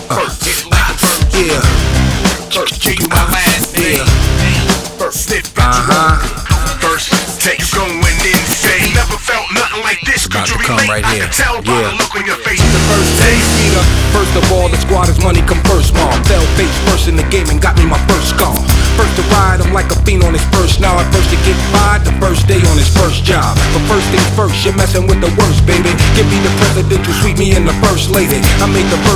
Yeah. Give you my last name. Sniff first take you going insane. Never felt nothing like this. Could you relate? Right here. I can tell by the look on your face. The first day, first of all, the squad is money come first, mom. Fell face first in the game and got me my first call. First to ride, I'm like a fiend on his first now. First to get fired, the first day on his first job. But first things first, you're messing with the worst, baby. Give me the presidential, sweep me in the first lady. I made the first